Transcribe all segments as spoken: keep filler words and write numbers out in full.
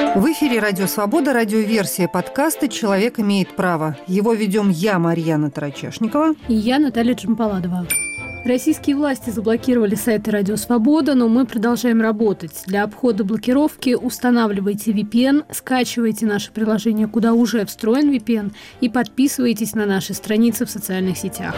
В эфире «Радио Свобода», радиоверсия подкаста «Человек имеет право». Его ведем я, Марьяна Тарачешникова. И я, Наталья Джампаладова. Российские власти заблокировали сайты «Радио Свобода», но мы продолжаем работать. Для обхода блокировки устанавливайте ви пи эн, скачивайте наше приложение, куда уже встроен ви пи эн, и подписывайтесь на наши страницы в социальных сетях.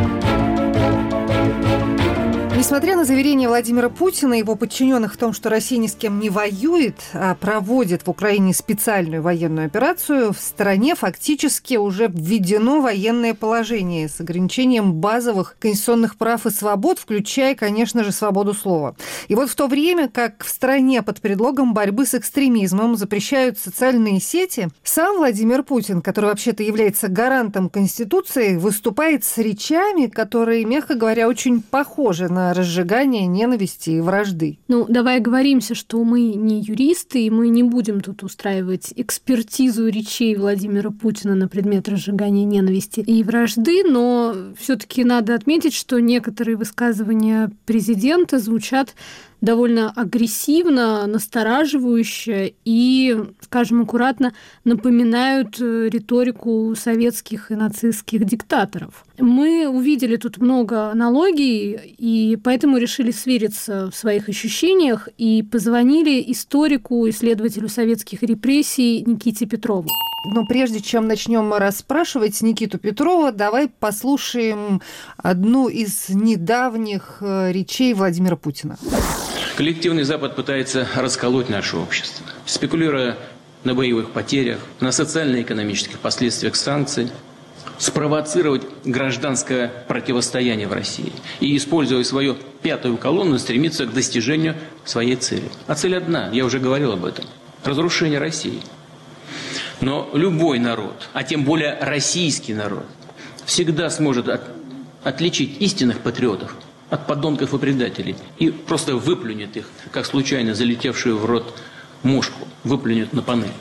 Несмотря на заверения Владимира Путина и его подчиненных в том, что Россия ни с кем не воюет, а проводит в Украине специальную военную операцию, в стране фактически уже введено военное положение с ограничением базовых конституционных прав и свобод, включая, конечно же, свободу слова. И вот в то время, как в стране под предлогом борьбы с экстремизмом запрещают социальные сети, сам Владимир Путин, который вообще-то является гарантом Конституции, выступает с речами, которые, мягко говоря, очень похожи на разжигание ненависти и вражды. Ну, давай оговоримся, что мы не юристы, и мы не будем тут устраивать экспертизу речей Владимира Путина на предмет разжигания ненависти и вражды, но все-таки надо отметить, что некоторые высказывания президента звучат довольно агрессивно, настораживающе и, скажем аккуратно, напоминают риторику советских и нацистских диктаторов. Мы увидели тут много аналогий, и поэтому решили свериться в своих ощущениях и позвонили историку, исследователю советских репрессий Никите Петрову. Но прежде чем начнем расспрашивать Никиту Петрова, давай послушаем одну из недавних речей Владимира Путина. Коллективный Запад пытается расколоть наше общество, спекулируя на боевых потерях, на социально-экономических последствиях санкций, спровоцировать гражданское противостояние в России и, используя свою пятую колонну, стремиться к достижению своей цели. А цель одна, я уже говорил об этом – разрушение России. Но любой народ, а тем более российский народ, всегда сможет от, отличить истинных патриотов от подонков и предателей и просто выплюнет их, как случайно залетевшую в рот мушку, выплюнет на панель.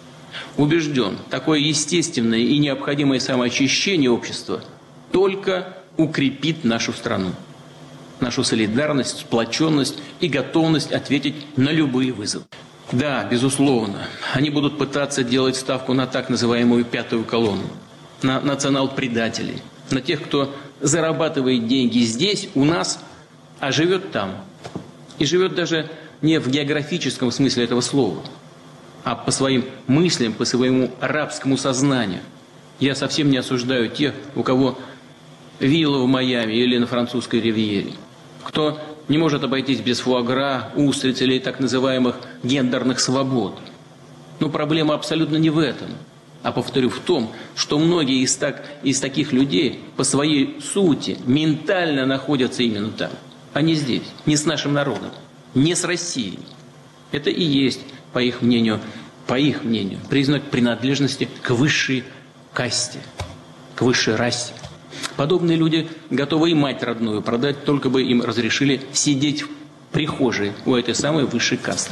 Убежден, такое естественное и необходимое самоочищение общества только укрепит нашу страну, нашу солидарность, сплоченность и готовность ответить на любые вызовы. Да, безусловно, они будут пытаться делать ставку на так называемую пятую колонну, на национал-предателей, на тех, кто зарабатывает деньги здесь, у нас, а живет там. И живет даже не в географическом смысле этого слова, а по своим мыслям, по своему арабскому сознанию. Я совсем не осуждаю тех, у кого вилла в Майами или на французской ривьере, кто не может обойтись без фуагра, устриц или так называемых гендерных свобод. Но проблема абсолютно не в этом. А повторю, в том, что многие из, так, из таких людей по своей сути ментально находятся именно там, а не здесь, не с нашим народом, не с Россией. Это и есть, по их мнению, по их мнению, признак принадлежности к высшей касте, к высшей расе. Подобные люди готовы и мать родную продать, только бы им разрешили сидеть в прихожей у этой самой высшей касты.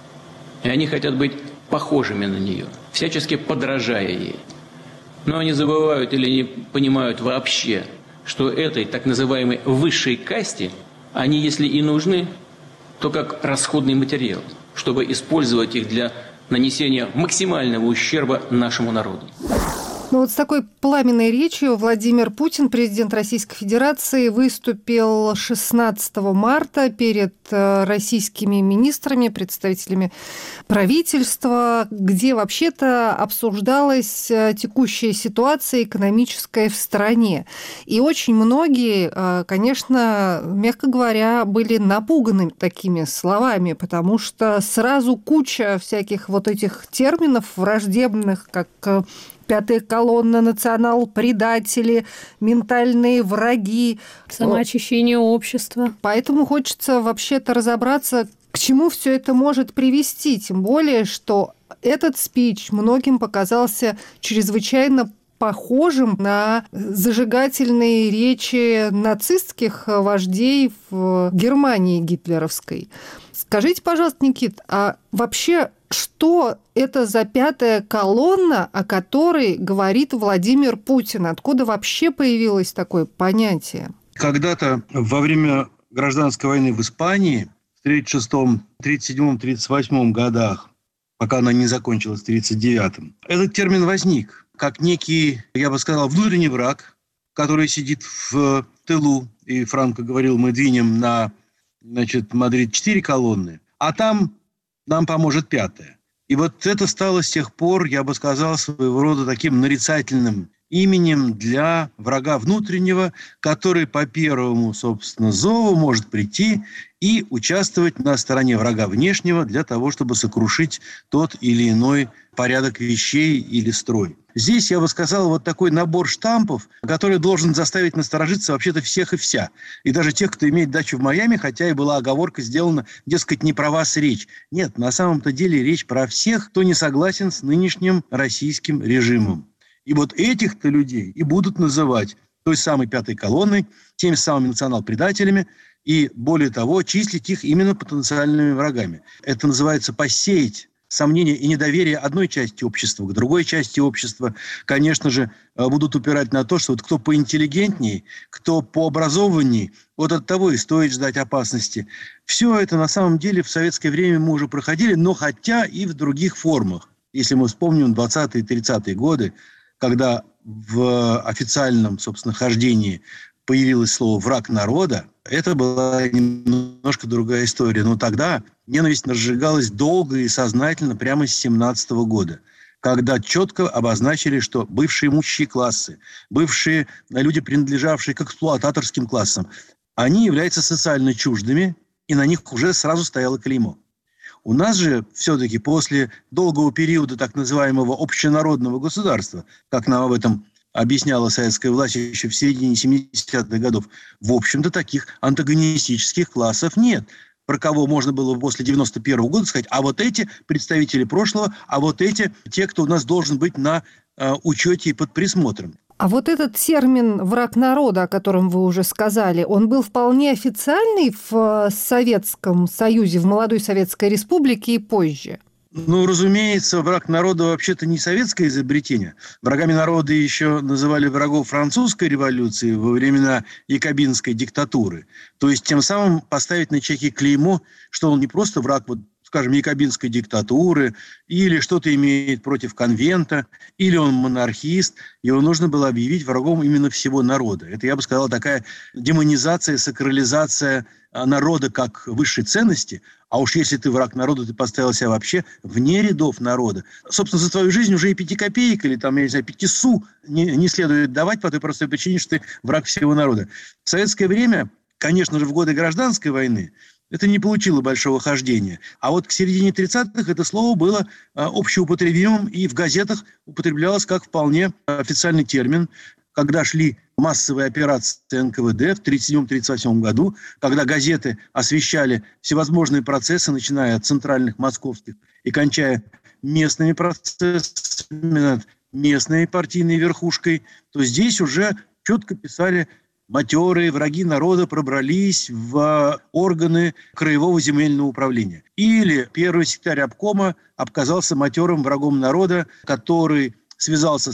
И они хотят быть похожими на нее, всячески подражая ей. Но они забывают или не понимают вообще, что этой так называемой высшей касте они, если и нужны, то как расходный материал, чтобы использовать их для нанесения максимального ущерба нашему народу. Ну вот с такой пламенной речью Владимир Путин, президент Российской Федерации, выступил шестнадцатого марта перед российскими министрами, представителями правительства, где вообще-то обсуждалась текущая ситуация экономическая в стране. И очень многие, конечно, мягко говоря, были напуганы такими словами, потому что сразу куча всяких вот этих терминов враждебных, как пятая колонна, национал-предатели, ментальные враги. Самоочищение общества. Поэтому хочется вообще-то разобраться, к чему все это может привести. Тем более, что этот спич многим показался чрезвычайно похожим на зажигательные речи нацистских вождей в Германии гитлеровской. Скажите, пожалуйста, Никит, а вообще что это за пятая колонна, о которой говорит Владимир Путин? Откуда вообще появилось такое понятие? Когда-то во время гражданской войны в Испании в тридцать шестом, тридцать седьмом, тридцать восьмом годах пока она не закончилась в тридцать девятом. Этот термин возник как некий, я бы сказал, внутренний враг, который сидит в тылу. И Франко говорил, мы двинем на, значит, Мадрид четыре колонны, а там нам поможет пятая. И вот это стало с тех пор, я бы сказал, своего рода таким нарицательным именем для врага внутреннего, который по первому, собственно, зову может прийти и участвовать на стороне врага внешнего для того, чтобы сокрушить тот или иной порядок вещей или строй. Здесь, я бы сказал, вот такой набор штампов, который должен заставить насторожиться вообще-то всех и вся. И даже тех, кто имеет дачу в Майами, хотя и была оговорка сделана, дескать, не про вас речь. Нет, на самом-то деле речь про всех, кто не согласен с нынешним российским режимом. И вот этих-то людей и будут называть той самой пятой колонной, теми самыми национал-предателями, и, более того, числить их именно потенциальными врагами. Это называется посеять сомнения и недоверие одной части общества к другой части общества. Конечно же, будут упирать на то, что вот кто поинтеллигентнее, кто пообразованнее, вот от того и стоит ждать опасности. Все это на самом деле в советское время мы уже проходили, но хотя и в других формах. Если мы вспомним двадцатые и тридцатые годы, когда в официальном, собственно, хождении появилось слово «враг народа», это была немножко другая история. Но тогда ненависть разжигалась долго и сознательно прямо с семнадцатого года, когда четко обозначили, что бывшие имущие классы, бывшие люди, принадлежавшие к эксплуататорским классам, они являются социально чуждыми, и на них уже сразу стояло клеймо. У нас же все-таки после долгого периода так называемого общенародного государства, как нам об этом объясняла советская власть еще в середине семидесятых годов, в общем-то таких антагонистических классов нет, про кого можно было после девяносто первого года сказать, а вот эти представители прошлого, а вот эти те, кто у нас должен быть на э, учете и под присмотром. А вот этот термин «враг народа», о котором вы уже сказали, он был вполне официальный в Советском Союзе, в молодой Советской Республике и позже? Ну, разумеется, враг народа вообще-то не советское изобретение. Врагами народа еще называли врагов французской революции во времена якобинской диктатуры. То есть тем самым поставить на человеке клеймо, что он не просто враг, вот, скажем, якобинской диктатуры, или что-то имеет против конвента, или он монархист. Его нужно было объявить врагом именно всего народа. Это, я бы сказал, такая демонизация, сакрализация народа как высшей ценности. А уж если ты враг народа, ты поставил себя вообще вне рядов народа. Собственно, за твою жизнь уже и пяти копеек или там, я не знаю, пяти су не, не следует давать по той простой причине, что ты враг всего народа. В советское время, конечно же, в годы гражданской войны, это не получило большого хождения. А вот к середине тридцатых это слово было а, общеупотребимым и в газетах употреблялось как вполне официальный термин, когда шли массовые операции эн ка вэ дэ в тридцать седьмом — тридцать восьмом году, когда газеты освещали всевозможные процессы, начиная от центральных московских и кончая местными процессами над местной партийной верхушкой, то здесь уже четко писали: матерые враги народа пробрались в органы краевого земельного управления. Или первый секретарь обкома оказался матерым врагом народа, который связался с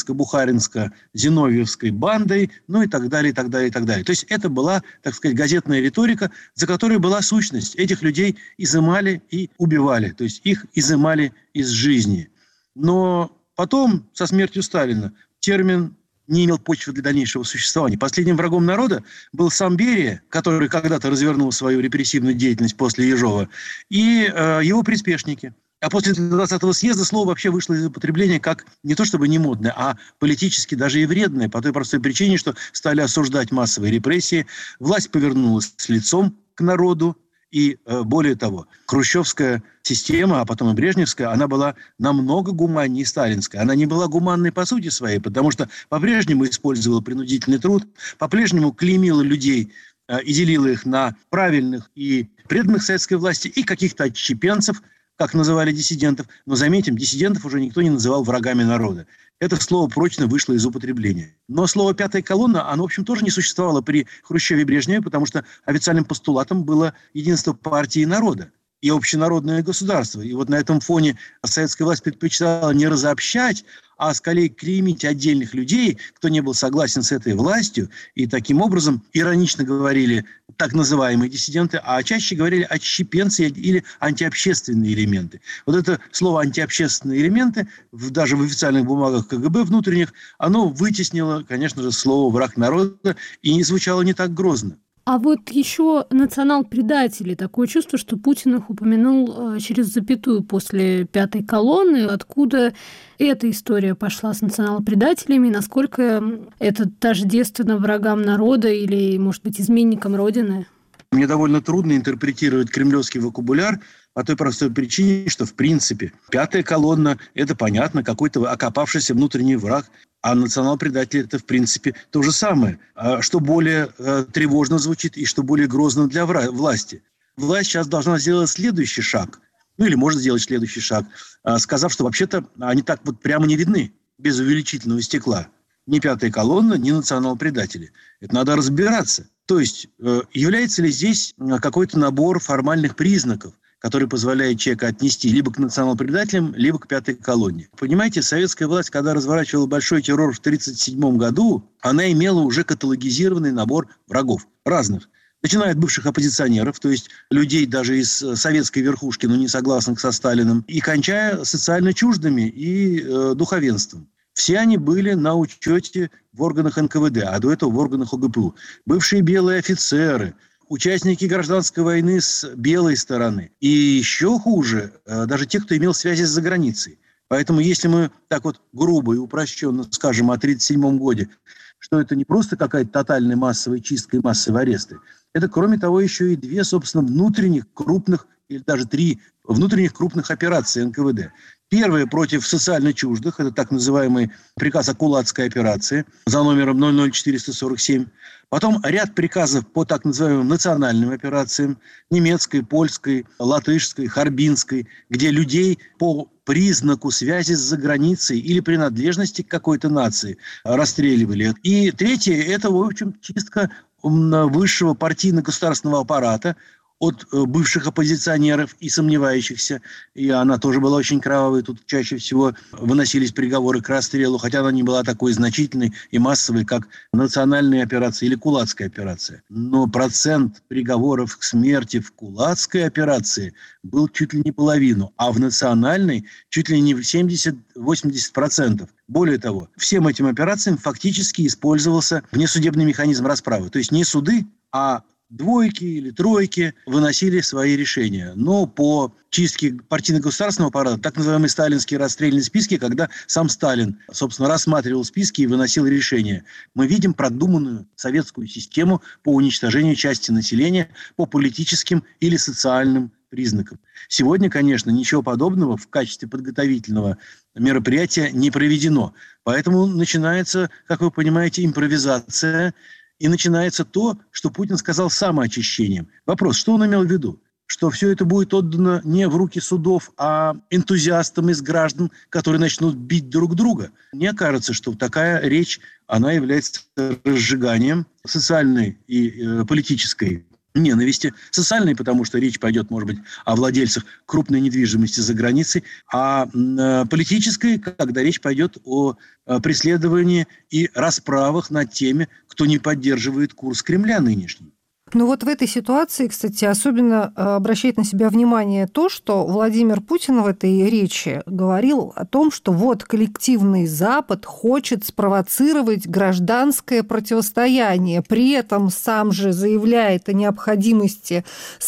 троцкистско-бухаринско-зиновьевской бандой, ну и так далее, и так далее, и так далее. То есть это была, так сказать, газетная риторика, за которой была сущность. Этих людей изымали и убивали, то есть их изымали из жизни. Но потом, со смертью Сталина, термин не имел почвы для дальнейшего существования. Последним врагом народа был сам Берия, который когда-то развернул свою репрессивную деятельность после Ежова, и э, его приспешники. А после двадцатого съезда слово вообще вышло из употребления как не то чтобы не модное, а политически даже и вредное, по той простой причине, что стали осуждать массовые репрессии, власть повернулась с лицом к народу, и более того, хрущевская система, а потом и брежневская, она была намного гуманнее сталинской. Она не была гуманной по сути своей, потому что по-прежнему использовала принудительный труд, по-прежнему клеймила людей и делила их на правильных и преданных советской власти и каких-то отщепенцев, как называли диссидентов. Но, заметим, диссидентов уже никто не называл врагами народа. Это слово прочно вышло из употребления. Но слово «пятая колонна», оно, в общем, тоже не существовало при Хрущеве и Брежневе, потому что официальным постулатом было единство партии и народа и общенародное государство. И вот на этом фоне советская власть предпочитала не разобщать, а скорее клеймить отдельных людей, кто не был согласен с этой властью, и таким образом иронично говорили так называемые диссиденты, а чаще говорили отщепенцы или антиобщественные элементы. Вот это слово «антиобщественные элементы» в, даже в официальных бумагах ка гэ бэ внутренних, оно вытеснило, конечно же, слово «враг народа» и не звучало не так грозно. А вот еще национал-предатели. Такое чувство, что Путин их упомянул через запятую после пятой колонны. Откуда эта история пошла с национал-предателями? Насколько это тождественно врагам народа или, может быть, изменникам Родины? Мне довольно трудно интерпретировать кремлевский вокабуляр по той простой причине, что, в принципе, пятая колонна – это, понятно, какой-то окопавшийся внутренний враг, а национал-предатель – это, в принципе, то же самое. Что более тревожно звучит и что более грозно для власти. Власть сейчас должна сделать следующий шаг, ну или может сделать следующий шаг, сказав, что вообще-то они так вот прямо не видны, без увеличительного стекла. Ни пятая колонна, ни национал-предатели. Это надо разбираться. То есть, является ли здесь какой-то набор формальных признаков, который позволяет человека отнести либо к национал-предателям, либо к пятой колонне. Понимаете, советская власть, когда разворачивала большой террор в тысяча девятьсот тридцать седьмом году, она имела уже каталогизированный набор врагов разных. Начиная от бывших оппозиционеров, то есть людей даже из советской верхушки, но не согласных со Сталиным, и кончая социально чуждыми и э, духовенством. Все они были на учете в органах эн ка вэ дэ, а до этого в органах о гэ пэ у. Бывшие белые офицеры, участники гражданской войны с белой стороны. И еще хуже, даже те, кто имел связи с заграницей. Поэтому если мы так вот грубо и упрощенно скажем о тысяча девятьсот тридцать седьмом годе, что это не просто какая-то тотальная массовая чистка и массовые аресты, это, кроме того, еще и две, собственно, внутренних крупных, или даже три внутренних крупных операции эн ка вэ дэ. Первая против социально чуждых, это так называемый приказ о кулацкой операции за номером ноль ноль четыреста сорок семь. Потом ряд приказов по так называемым национальным операциям, немецкой, польской, латышской, харбинской, где людей по признаку связи с заграницей или принадлежности к какой-то нации расстреливали. И третье, это, в общем, чистка высшего партийно-государственного аппарата от бывших оппозиционеров и сомневающихся. И она тоже была очень кровавой. Тут чаще всего выносились приговоры к расстрелу, хотя она не была такой значительной и массовой, как национальная операция или кулацкая операция. Но процент приговоров к смерти в кулацкой операции был чуть ли не половину, а в национальной чуть ли не семьдесят-восемьдесят процентов. Более того, всем этим операциям фактически использовался внесудебный механизм расправы. То есть не суды, а двойки или тройки выносили свои решения. Но по чистке партийно-государственного аппарата, так называемые сталинские расстрельные списки, когда сам Сталин, собственно, рассматривал списки и выносил решения, мы видим продуманную советскую систему по уничтожению части населения по политическим или социальным признакам. Сегодня, конечно, ничего подобного в качестве подготовительного мероприятия не проведено. Поэтому начинается, как вы понимаете, импровизация. И начинается то, что Путин сказал самоочищением. Вопрос, что он имел в виду? Что все это будет отдано не в руки судов, а энтузиастам из граждан, которые начнут бить друг друга. Мне кажется, что такая речь, она является разжиганием социальной и э, политической ненависти. Социальной, потому что речь пойдет, может быть, о владельцах крупной недвижимости за границей, а э, политической, когда речь пойдет о э, преследовании и расправах над теми, кто не поддерживает курс Кремля нынешний. Ну вот в этой ситуации, кстати, особенно обращает на себя внимание то, что Владимир Путин в этой речи говорил о том, что вот коллективный Запад хочет спровоцировать гражданское противостояние. При этом сам же заявляет о необходимости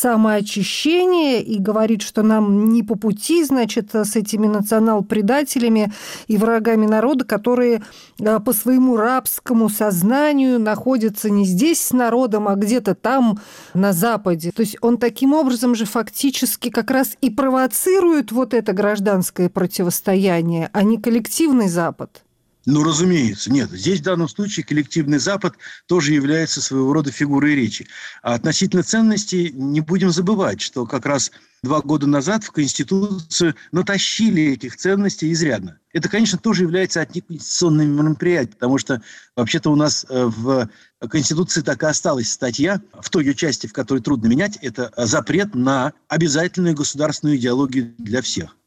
самоочищения и говорит, что нам не по пути, значит, с этими национал-предателями и врагами народа, которые по своему рабскому сознанию находятся не здесь с народом, а где-то там, на Западе. То есть он таким образом же фактически как раз и провоцирует вот это гражданское противостояние, а не коллективный Запад. Ну, разумеется, нет. Здесь в данном случае коллективный Запад тоже является своего рода фигурой речи. А относительно ценностей не будем забывать, что как раз два года назад в Конституцию натащили этих ценностей изрядно. Это, конечно, тоже является антиконституционным мероприятием, потому что вообще-то у нас в Конституции так и осталась статья, в той ее части, в которой трудно менять, это запрет на обязательную государственную идеологию для всех.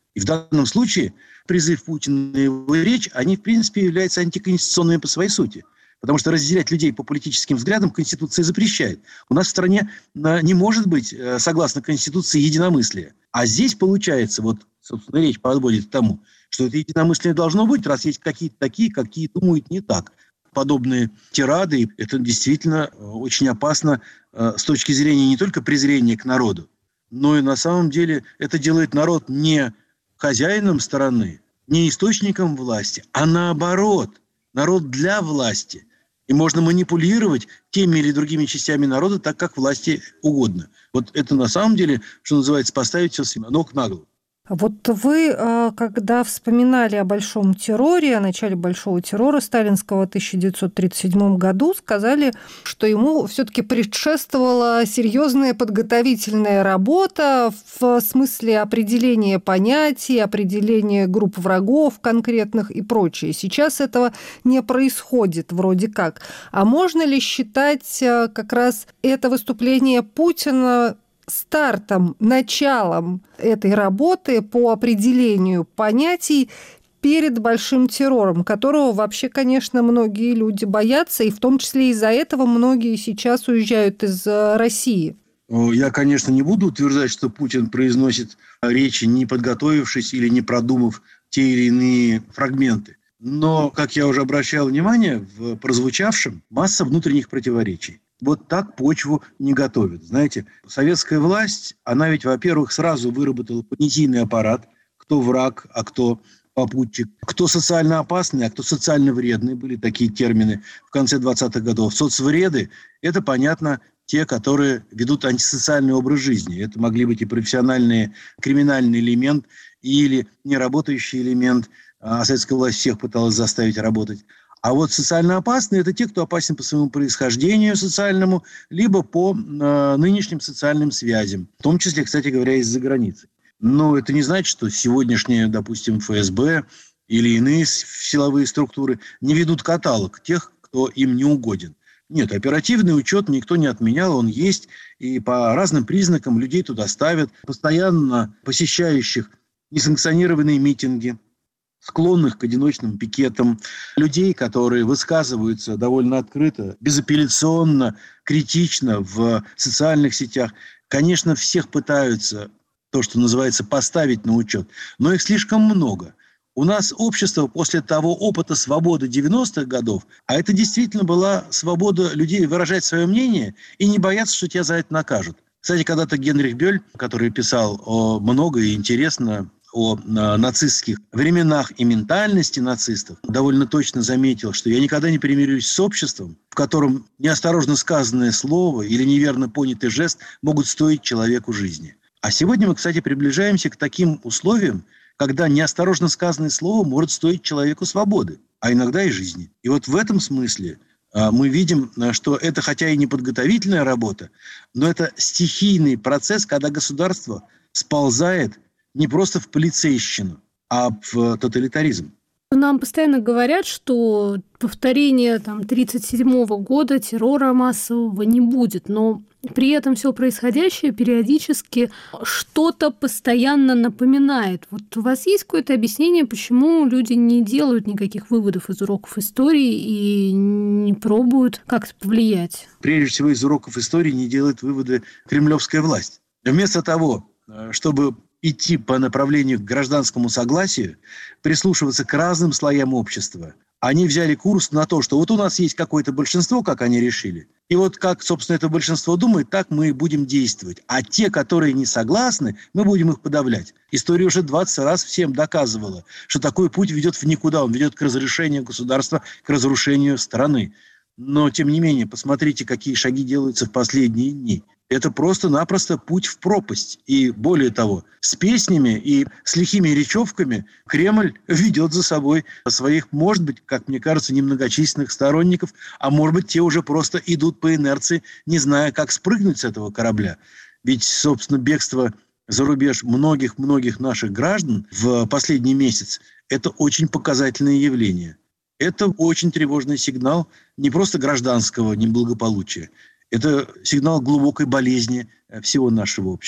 И в данном случае призыв Путина и его речь, они, в принципе, являются антиконституционными по своей сути. Потому что разделять людей по политическим взглядам Конституция запрещает. У нас в стране не может быть, согласно Конституции, единомыслия. А здесь, получается, вот, собственно, речь подводит к тому, что это единомыслие должно быть, раз есть какие-то такие, какие думают не так. Подобные тирады, это действительно очень опасно с точки зрения не только презрения к народу, но и на самом деле это делает народ не хозяином страны, не источником власти, а наоборот, народ для власти. И можно манипулировать теми или другими частями народа так, как власти угодно. Вот это на самом деле, что называется, поставить все с ног на голову. Вот вы, когда вспоминали о Большом терроре, о начале Большого террора сталинского в тысяча девятьсот тридцать седьмом году, сказали, что ему все-таки предшествовала серьезная подготовительная работа в смысле определения понятий, определения групп врагов конкретных и прочее. Сейчас этого не происходит вроде как. А можно ли считать как раз это выступление Путина стартом, началом этой работы по определению понятий перед Большим террором, которого вообще, конечно, многие люди боятся, и в том числе из-за этого многие сейчас уезжают из России? Я, конечно, не буду утверждать, что Путин произносит речи, не подготовившись или не продумав те или иные фрагменты. Но, как я уже обращал внимание, в прозвучавшем масса внутренних противоречий. Вот так почву не готовят. Знаете, советская власть, она ведь, во-первых, сразу выработала понятийный аппарат, кто враг, а кто попутчик, кто социально опасный, а кто социально вредный. Были такие термины в конце двадцатых годов. Соцвреды – это, понятно, те, которые ведут антисоциальный образ жизни. Это могли быть и профессиональный криминальный элемент, или неработающий элемент. А советская власть всех пыталась заставить работать. А вот социально опасные – это те, кто опасен по своему происхождению социальному, либо по э, нынешним социальным связям, в том числе, кстати говоря, из-за границы. Но это не значит, что сегодняшние, допустим, эф эс бэ или иные силовые структуры не ведут каталог тех, кто им не угоден. Нет, оперативный учет никто не отменял, он есть, и по разным признакам людей туда ставят, постоянно посещающих несанкционированные митинги, склонных к одиночным пикетам, людей, которые высказываются довольно открыто, безапелляционно, критично в социальных сетях. Конечно, всех пытаются, то, что называется, поставить на учет, но их слишком много. У нас общество после того опыта свободы девяностых годов, а это действительно была свобода людей выражать свое мнение и не бояться, что тебя за это накажут. Кстати, когда-то Генрих Бёль, который писал о много и интересно о нацистских временах и ментальности нацистов, довольно точно заметил, что я никогда не примирюсь с обществом, в котором неосторожно сказанное слово или неверно понятый жест могут стоить человеку жизни. А сегодня мы, кстати, приближаемся к таким условиям, когда неосторожно сказанное слово может стоить человеку свободы, а иногда и жизни. И вот в этом смысле мы видим, что это хотя и не подготовительная работа, но это стихийный процесс, когда государство сползает не просто в полицейщину, а в тоталитаризм. Нам постоянно говорят, что повторения там, тридцать седьмого года террора массового не будет, но при этом все происходящее периодически что-то постоянно напоминает. Вот у вас есть какое-то объяснение, почему люди не делают никаких выводов из уроков истории и не пробуют как-то повлиять? Прежде всего, из уроков истории не делает выводы кремлевская власть. Вместо того, чтобы идти по направлению к гражданскому согласию, прислушиваться к разным слоям общества, они взяли курс на то, что вот у нас есть какое-то большинство, как они решили, и вот как, собственно, это большинство думает, так мы и будем действовать. А те, которые не согласны, мы будем их подавлять. История уже двадцать раз всем доказывала, что такой путь ведет в никуда, он ведет к разрушению государства, к разрушению страны. Но, тем не менее, посмотрите, какие шаги делаются в последние дни. Это просто-напросто путь в пропасть. И более того, с песнями и с лихими речевками Кремль ведет за собой своих, может быть, как мне кажется, немногочисленных сторонников, а может быть, те уже просто идут по инерции, не зная, как спрыгнуть с этого корабля. Ведь, собственно, бегство за рубеж многих-многих наших граждан в последний месяц – это очень показательное явление. Это очень тревожный сигнал не просто гражданского неблагополучия, это сигнал глубокой болезни всего нашего общества.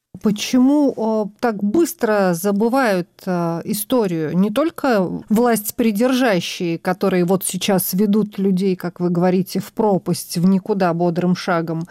Почему так быстро забывают историю? Не только власть придержащие, которые вот сейчас ведут людей, как вы говорите, в пропасть, в никуда бодрым шагом,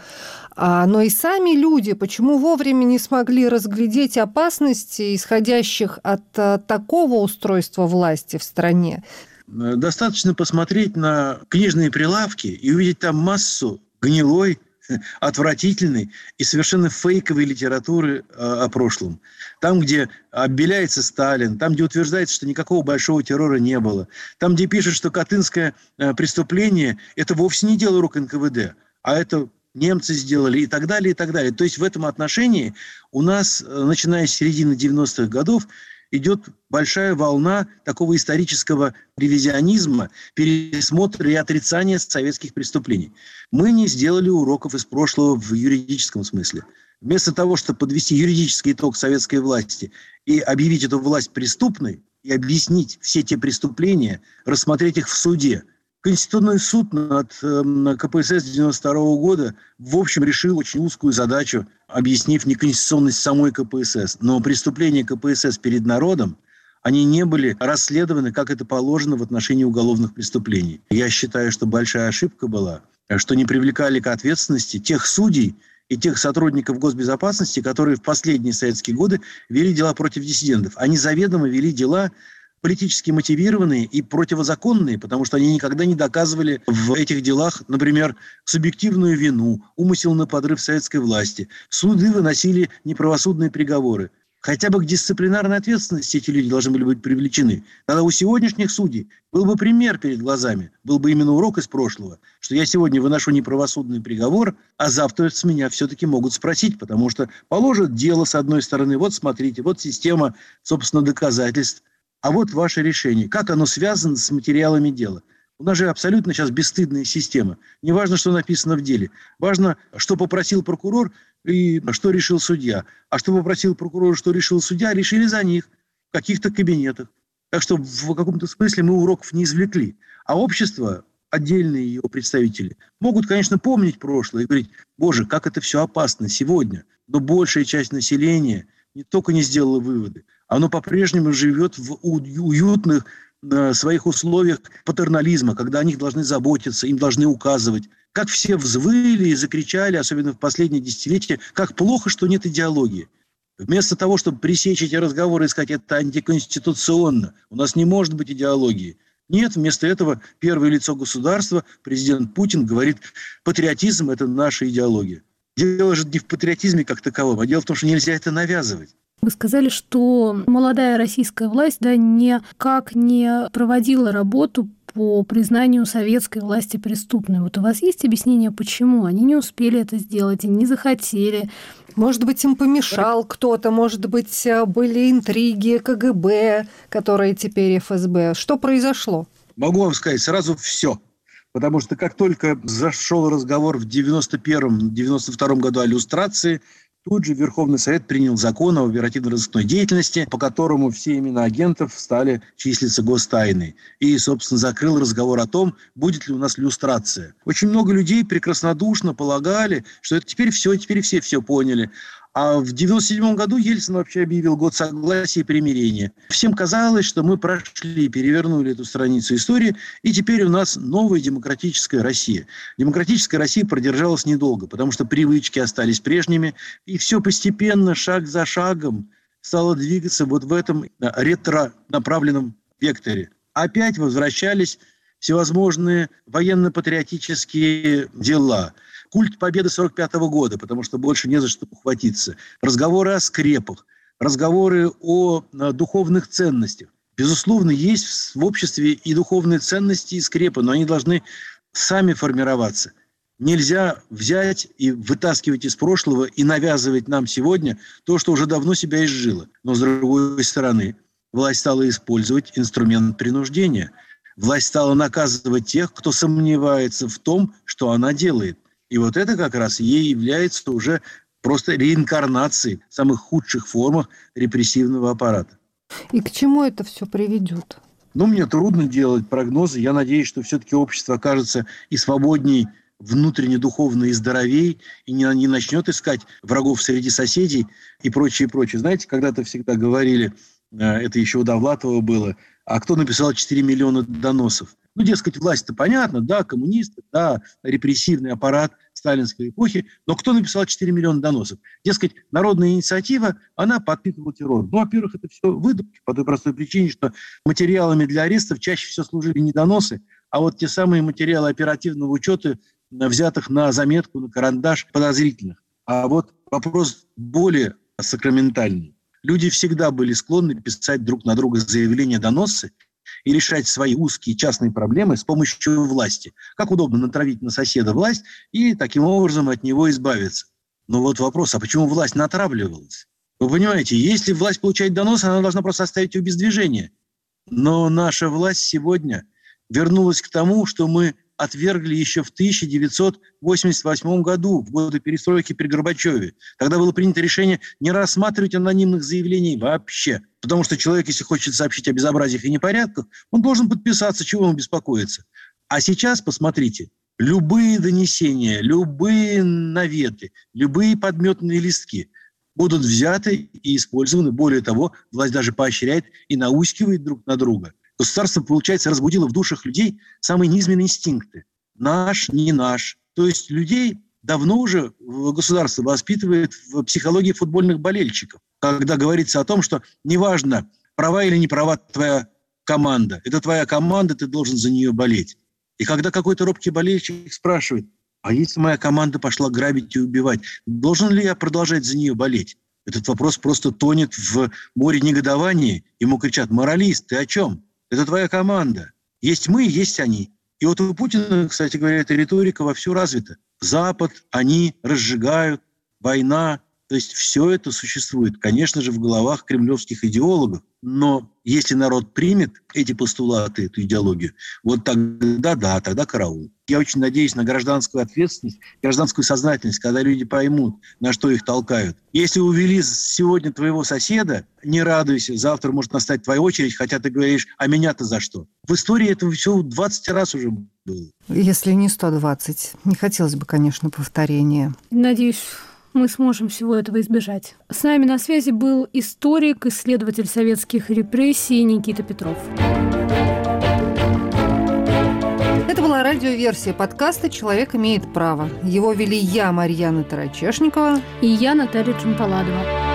но и сами люди. Почему вовремя не смогли разглядеть опасности, исходящих от такого устройства власти в стране? Достаточно посмотреть на книжные прилавки и увидеть там массу гнилой, отвратительной и совершенно фейковой литературы о прошлом. Там, где обеляется Сталин, там, где утверждается, что никакого большого террора не было, там, где пишут, что Катынское преступление – это вовсе не дело рук эн ка вэ дэ, а это немцы сделали и так далее, и так далее. То есть в этом отношении у нас, начиная с середины девяностых годов, идет большая волна такого исторического ревизионизма, пересмотра и отрицания советских преступлений. Мы не сделали уроков из прошлого в юридическом смысле. Вместо того, чтобы подвести юридический итог советской власти и объявить эту власть преступной, и объяснить все те преступления, рассмотреть их в суде, Конституционный суд над э, ка пэ эс эс девяносто второго года, в общем, решил очень узкую задачу, объяснив неконституционность самой ка пэ эс эс. Но преступления ка пэ эс эс перед народом, они не были расследованы, как это положено в отношении уголовных преступлений. Я считаю, что большая ошибка была, что не привлекали к ответственности тех судей и тех сотрудников госбезопасности, которые в последние советские годы вели дела против диссидентов. Они заведомо вели дела политически мотивированные и противозаконные, потому что они никогда не доказывали в этих делах, например, субъективную вину, умысел на подрыв советской власти. Суды выносили неправосудные приговоры. Хотя бы к дисциплинарной ответственности эти люди должны были быть привлечены. Тогда у сегодняшних судей был бы пример перед глазами, был бы именно урок из прошлого, что я сегодня выношу неправосудный приговор, а завтра с меня все-таки могут спросить, потому что положат дело с одной стороны, вот смотрите, вот система, собственно, доказательств, а вот ваше решение. Как оно связано с материалами дела? У нас же абсолютно сейчас бесстыдная система. Не важно, что написано в деле. Важно, что попросил прокурор и что решил судья. А что попросил прокурор, что решил судья, решили за них в каких-то кабинетах. Так что в каком-то смысле мы уроков не извлекли. А общество, отдельные его представители, могут, конечно, помнить прошлое и говорить: боже, как это все опасно сегодня. Но большая часть населения не только не сделала выводы, оно по-прежнему живет в уютных э, своих условиях патернализма, когда о них должны заботиться, им должны указывать. Как все взвыли и закричали, особенно в последние десятилетия, как плохо, что нет идеологии. Вместо того, чтобы пресечь эти разговоры и сказать, это антиконституционно, у нас не может быть идеологии. Нет, вместо этого первое лицо государства, президент Путин, говорит, патриотизм – это наша идеология. Дело же не в патриотизме как таковом, а дело в том, что нельзя это навязывать. Вы сказали, что молодая российская власть да, никак не проводила работу по признанию советской власти преступной. Вот у вас есть объяснение, почему? Они не успели это сделать, они не захотели. Может быть, им помешал кто-то, может быть, были интриги ка гэ бэ, которые теперь эф эс бэ. Что произошло? Могу вам сказать сразу все. Потому что как только зашел разговор в девяносто первом - девяносто втором году о люстрации, тут же Верховный Совет принял закон о оперативно-розыскной деятельности, по которому все имена агентов стали числиться гостайной. И, собственно, закрыл разговор о том, будет ли у нас люстрация. Очень много людей прекраснодушно полагали, что это теперь все, теперь все все поняли. А в девяносто седьмом году Ельцин вообще объявил год согласия и примирения. Всем казалось, что мы прошли, перевернули эту страницу истории, и теперь у нас новая демократическая Россия. Демократическая Россия продержалась недолго, потому что привычки остались прежними, и все постепенно, шаг за шагом, стало двигаться вот в этом ретро-направленном векторе. Опять возвращались всевозможные военно-патриотические дела. Культ Победы сорок пятого года, потому что больше не за что ухватиться. Разговоры о скрепах, разговоры о духовных ценностях. Безусловно, есть в обществе и духовные ценности, и скрепы, но они должны сами формироваться. Нельзя взять и вытаскивать из прошлого и навязывать нам сегодня то, что уже давно себя изжило. Но, с другой стороны, власть стала использовать инструмент принуждения. Власть стала наказывать тех, кто сомневается в том, что она делает. И вот это как раз ей является уже просто реинкарнацией в самых худших формах репрессивного аппарата. И к чему это все приведет? Ну, мне трудно делать прогнозы. Я надеюсь, что все-таки общество окажется и свободней внутренне духовно и здоровей, и не, не начнет искать врагов среди соседей и прочее, прочее. Знаете, когда-то всегда говорили, это еще у Довлатова было, а кто написал четыре миллиона доносов? Ну, дескать, власть-то понятно, да, коммунисты, да, репрессивный аппарат сталинской эпохи, но кто написал четыре миллиона доносов? Дескать, народная инициатива, она подпитывала террор. Ну, во-первых, это все выдумки по той простой причине, что материалами для арестов чаще всего служили не доносы, а вот те самые материалы оперативного учета, взятых на заметку, на карандаш подозрительных. А вот вопрос более сакраментальный. Люди всегда были склонны писать друг на друга заявления, доносы и решать свои узкие частные проблемы с помощью власти. Как удобно натравить на соседа власть и таким образом от него избавиться. Но вот вопрос, а почему власть натравливалась? Вы понимаете, если власть получает донос, она должна просто оставить его без движения. Но наша власть сегодня вернулась к тому, что мы отвергли еще в тысяча девятьсот восемьдесят восьмом году, в годы перестройки при Горбачеве. Тогда было принято решение не рассматривать анонимных заявлений вообще. Потому что человек, если хочет сообщить о безобразиях и непорядках, он должен подписаться, чего ему беспокоиться. А сейчас, посмотрите, любые донесения, любые наветы, любые подметные листки будут взяты и использованы. Более того, власть даже поощряет и наускивает друг на друга. Государство, получается, разбудило в душах людей самые низменные инстинкты. Наш, не наш. То есть людей давно уже государство воспитывает в психологии футбольных болельщиков, когда говорится о том, что неважно, права или не права твоя команда. Это твоя команда, ты должен за нее болеть. И когда какой-то робкий болельщик спрашивает, а если моя команда пошла грабить и убивать, должен ли я продолжать за нее болеть? Этот вопрос просто тонет в море негодования. Ему кричат: моралист, ты о чем? Это твоя команда. Есть мы, есть они. И вот у Путина, кстати говоря, эта риторика вовсю развита. Запад, они разжигают, война. То есть все это существует, конечно же, в головах кремлевских идеологов. Но если народ примет эти постулаты, эту идеологию, вот тогда да, тогда караул. Я очень надеюсь на гражданскую ответственность, гражданскую сознательность, когда люди поймут, на что их толкают. Если увели сегодня твоего соседа, не радуйся, завтра может настать твоя очередь, хотя ты говоришь, а меня-то за что? В истории этого все двадцать раз уже было. Если не сто двадцать. Не хотелось бы, конечно, повторения. Надеюсь, мы сможем всего этого избежать. С нами на связи был историк, исследователь советских репрессий Никита Петров. Это была радиоверсия подкаста «Человек имеет право». Его вели я, Марьяна Тарачешникова, и я, Наталья Джампаладова.